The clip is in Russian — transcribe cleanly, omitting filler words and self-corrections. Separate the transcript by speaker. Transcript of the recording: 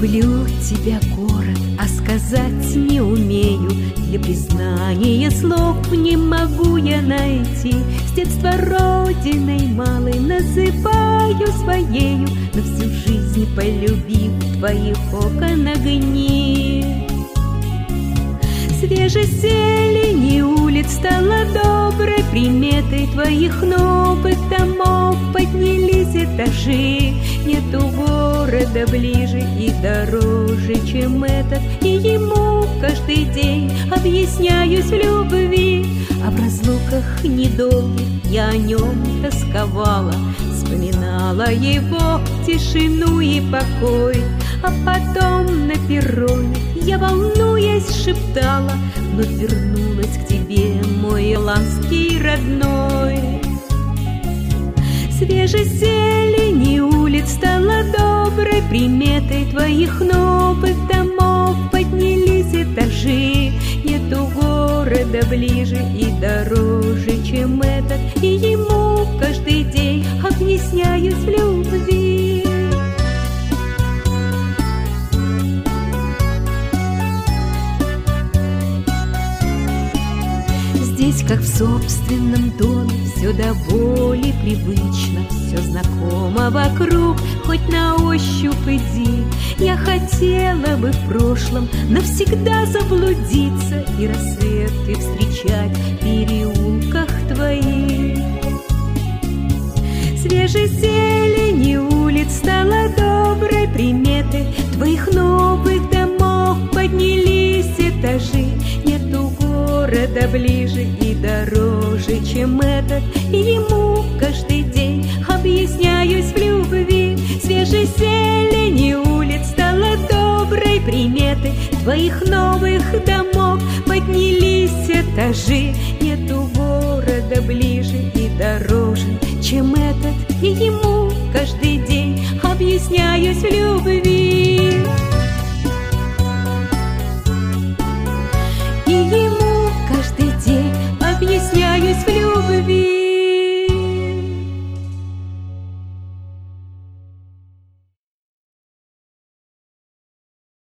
Speaker 1: Люблю тебя, город, а сказать не умею. Для признания слов не могу я найти. С детства родиной малой называю своею, на всю жизнь полюбив твоих окон огни. Свежей зелени улиц стала доброй приметой твоих новых домов. Поднялись этажи, нету города ближе и дороже, чем этот, и ему каждый день объясняюсь в любви. А в разлуках недолгих я о нем тосковала, вспоминала его тишину и покой. А потом на перроне я, волнуясь, шептала: вновь вернулась к тебе, мой лаский родной. Свежей зелени улиц стала доброй приметой твоих новых домов. Поднялись этажи, нету города ближе и дороже, чем этот, и ему каждый день объясняюсь в любви. Здесь, как в собственном доме, все до боли привычно, все знакомо вокруг, хоть на ощупь иди. Я хотела бы в прошлом навсегда заблудиться и рассветы встречать в переулках твоих. Свежей зелени улиц стала доброй приметой твоих новых домов. Поднялись этажи, нету города ближе и дороже, чем этот, и ему каждый день объясняюсь в любви. Свежей зелени улиц стала доброй приметой твоих новых домов. Поднялись этажи, нету города ближе и дороже, чем